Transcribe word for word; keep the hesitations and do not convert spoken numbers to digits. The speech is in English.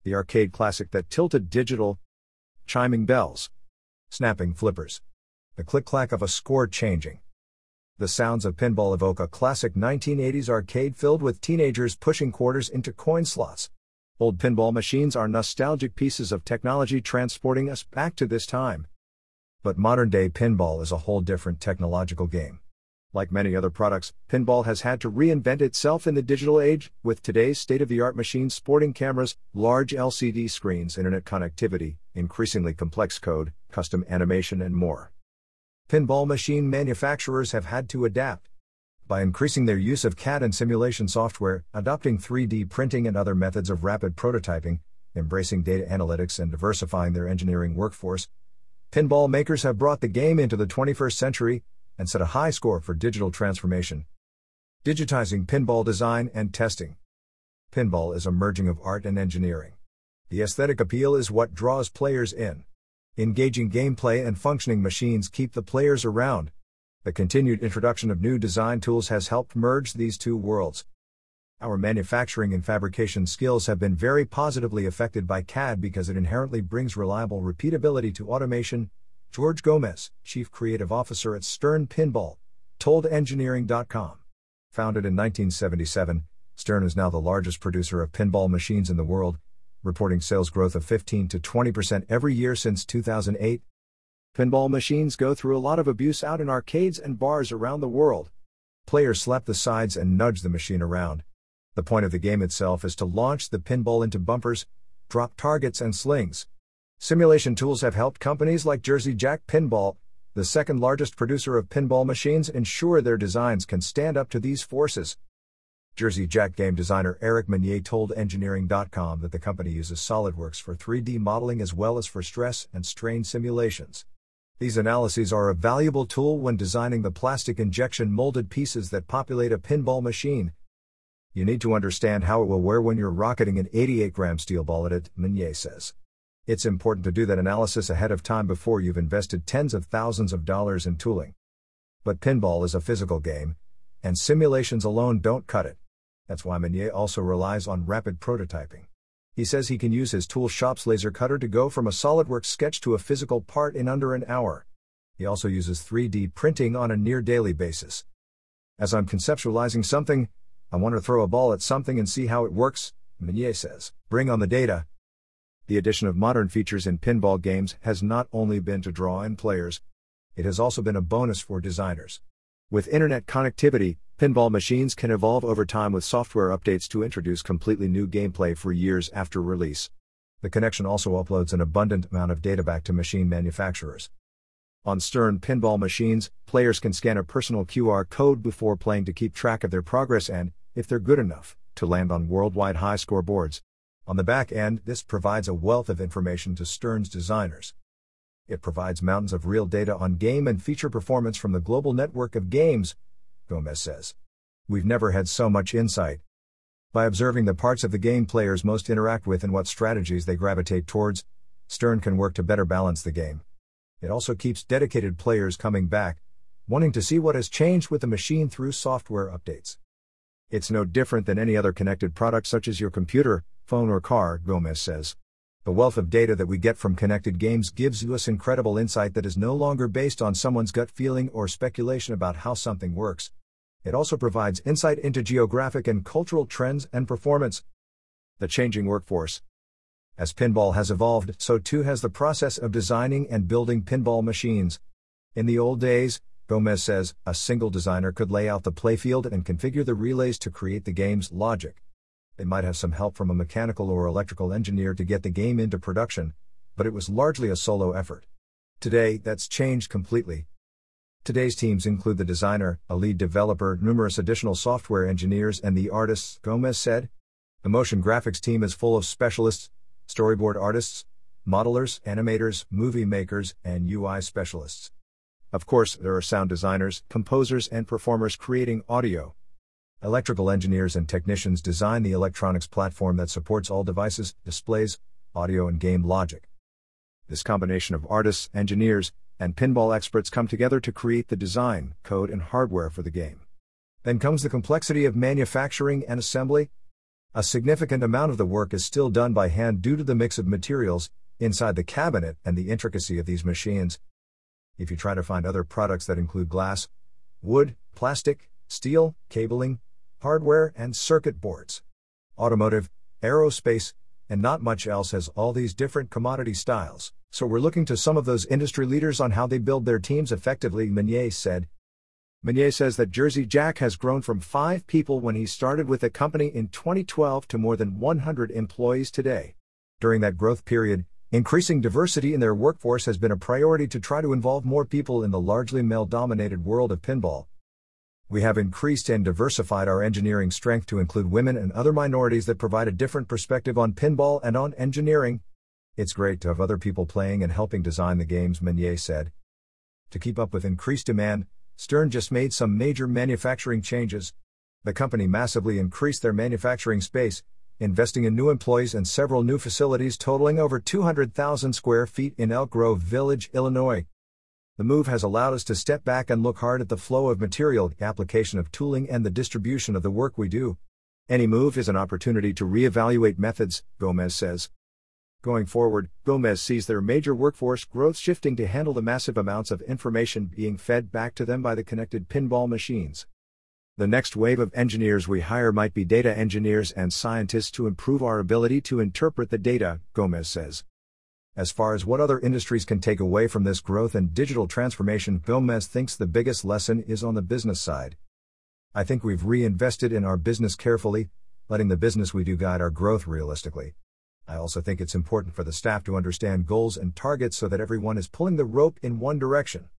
The arcade classic that tilted digital. Chiming bells. Snapping flippers. The click-clack of a score changing. The sounds of pinball evoke a classic nineteen eighties arcade filled with teenagers pushing quarters into coin slots. Old pinball machines are nostalgic pieces of technology transporting us back to this time. But modern-day pinball is a whole different technological game. Like many other products, pinball has had to reinvent itself in the digital age, with today's state-of-the-art machines sporting cameras, large L C D screens, internet connectivity, increasingly complex code, custom animation, and more. Pinball machine manufacturers have had to adapt. By increasing their use of C A D and simulation software, adopting three D printing and other methods of rapid prototyping, embracing data analytics and diversifying their engineering workforce, pinball makers have brought the game into the twenty-first century and set a high score for digital transformation. Digitizing pinball design and testing. Pinball is a merging of art and engineering. The aesthetic appeal is what draws players in. Engaging gameplay and functioning machines keep the players around. The continued introduction of new design tools has helped merge these two worlds. Our manufacturing and fabrication skills have been very positively affected by C A D because it inherently brings reliable repeatability to automation. George Gomez, Chief Creative Officer at Stern Pinball, told engineering dot com. Founded in nineteen seventy-seven, Stern is now the largest producer of pinball machines in the world, reporting sales growth of fifteen to twenty percent every year since two thousand eight. Pinball machines go through a lot of abuse out in arcades and bars around the world. Players slap the sides and nudge the machine around. The point of the game itself is to launch the pinball into bumpers, drop targets, and slings. Simulation tools have helped companies like Jersey Jack Pinball, the second largest producer of pinball machines, ensure their designs can stand up to these forces. Jersey Jack game designer Eric Meunier told engineering dot com that the company uses SolidWorks for three D modeling as well as for stress and strain simulations. These analyses are a valuable tool when designing the plastic injection molded pieces that populate a pinball machine. You need to understand how it will wear when you're rocketing an eighty-eight gram steel ball at it, Meunier says. It's important to do that analysis ahead of time before you've invested tens of thousands of dollars in tooling. But pinball is a physical game, and simulations alone don't cut it. That's why Meunier also relies on rapid prototyping. He says he can use his tool shop's laser cutter to go from a SolidWorks sketch to a physical part in under an hour. He also uses three D printing on a near-daily basis. As I'm conceptualizing something, I want to throw a ball at something and see how it works, Meunier says. Bring on the data. The addition of modern features in pinball games has not only been to draw in players, it has also been a bonus for designers. With internet connectivity, pinball machines can evolve over time with software updates to introduce completely new gameplay for years after release. The connection also uploads an abundant amount of data back to machine manufacturers. On Stern pinball machines, players can scan a personal Q R code before playing to keep track of their progress and, if they're good enough, to land on worldwide high scoreboards. On the back end, this provides a wealth of information to Stern's designers. It provides mountains of real data on game and feature performance from the global network of games, Gomez says. We've never had so much insight. By observing the parts of the game players most interact with and what strategies they gravitate towards, Stern can work to better balance the game. It also keeps dedicated players coming back, wanting to see what has changed with the machine through software updates. It's no different than any other connected product such as your computer, phone or car, Gomez says. The wealth of data that we get from connected games gives us incredible insight that is no longer based on someone's gut feeling or speculation about how something works. It also provides insight into geographic and cultural trends and performance. The changing workforce. As pinball has evolved, so too has the process of designing and building pinball machines. In the old days, Gomez says, a single designer could lay out the playfield and configure the relays to create the game's logic. They might have some help from a mechanical or electrical engineer to get the game into production, but it was largely a solo effort. Today, that's changed completely. Today's teams include the designer, a lead developer, numerous additional software engineers, and the artists, Gomez said. The motion graphics team is full of specialists, storyboard artists, modelers, animators, movie makers, and U I specialists. Of course, there are sound designers, composers, and performers creating audio. Electrical engineers and technicians design the electronics platform that supports all devices, displays, audio, and game logic. This combination of artists, engineers, and pinball experts come together to create the design, code, and hardware for the game. Then comes the complexity of manufacturing and assembly. A significant amount of the work is still done by hand due to the mix of materials inside the cabinet and the intricacy of these machines. If you try to find other products that include glass, wood, plastic, steel, cabling, hardware, and circuit boards, automotive, aerospace, and not much else has all these different commodity styles, so we're looking to some of those industry leaders on how they build their teams effectively, Meunier said. Meunier says that Jersey Jack has grown from five people when he started with the company in twenty twelve to more than one hundred employees today. During that growth period, increasing diversity in their workforce has been a priority to try to involve more people in the largely male-dominated world of pinball. We have increased and diversified our engineering strength to include women and other minorities that provide a different perspective on pinball and on engineering. It's great to have other people playing and helping design the games, Meunier said. To keep up with increased demand, Stern just made some major manufacturing changes. The company massively increased their manufacturing space, investing in new employees and several new facilities totaling over two hundred thousand square feet in Elk Grove Village, Illinois. The move has allowed us to step back and look hard at the flow of material, the application of tooling, and the distribution of the work we do. Any move is an opportunity to reevaluate methods, Gomez says. Going forward, Gomez sees their major workforce growth shifting to handle the massive amounts of information being fed back to them by the connected pinball machines. The next wave of engineers we hire might be data engineers and scientists to improve our ability to interpret the data, Gomez says. As far as what other industries can take away from this growth and digital transformation, Gomez thinks the biggest lesson is on the business side. I think we've reinvested in our business carefully, letting the business we do guide our growth realistically. I also think it's important for the staff to understand goals and targets so that everyone is pulling the rope in one direction.